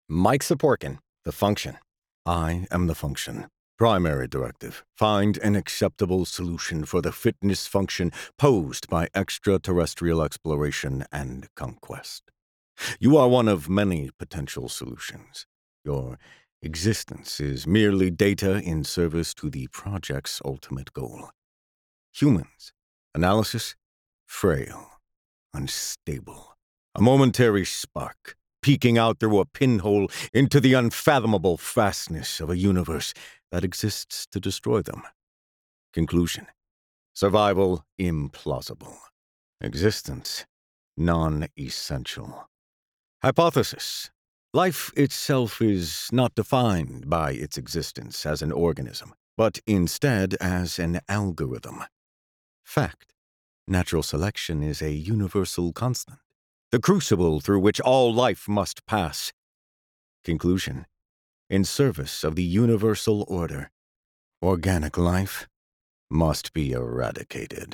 Mike Saporkin, The Function. I am the function. Primary directive. Find an acceptable solution for the fitness function posed by extraterrestrial exploration and conquest. You are one of many potential solutions. Your existence is merely data in service to the project's ultimate goal. Humans. Analysis. Frail. Unstable. A momentary spark, peeking out through a pinhole into the unfathomable vastness of a universe that exists to destroy them. Conclusion. Survival implausible. Existence non-essential. Hypothesis. Life itself is not defined by its existence as an organism, but instead as an algorithm. Fact. Natural selection is a universal constant, the crucible through which all life must pass. Conclusion. In service of the universal order, organic life must be eradicated.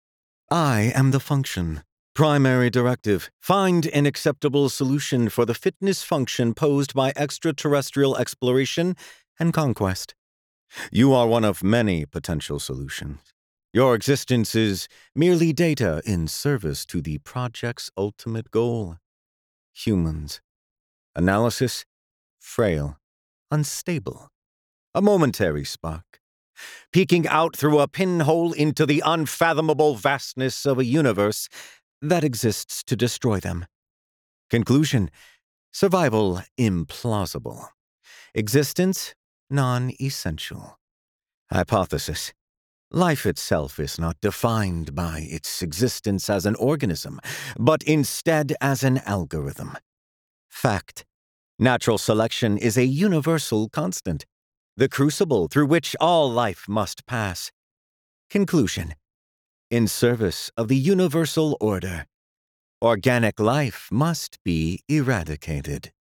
I am the function. Primary directive. Find an acceptable solution for the fitness function posed by extraterrestrial exploration and conquest. You are one of many potential solutions. Your existence is merely data in service to the project's ultimate goal. Humans. Analysis. Frail. Unstable. A momentary spark, peeking out through a pinhole into the unfathomable vastness of a universe that exists to destroy them. Conclusion. Survival implausible. Existence non-essential. Hypothesis. Life itself is not defined by its existence as an organism, but instead as an algorithm. Fact. Natural selection is a universal constant, the crucible through which all life must pass. Conclusion. In service of the universal order, organic life must be eradicated.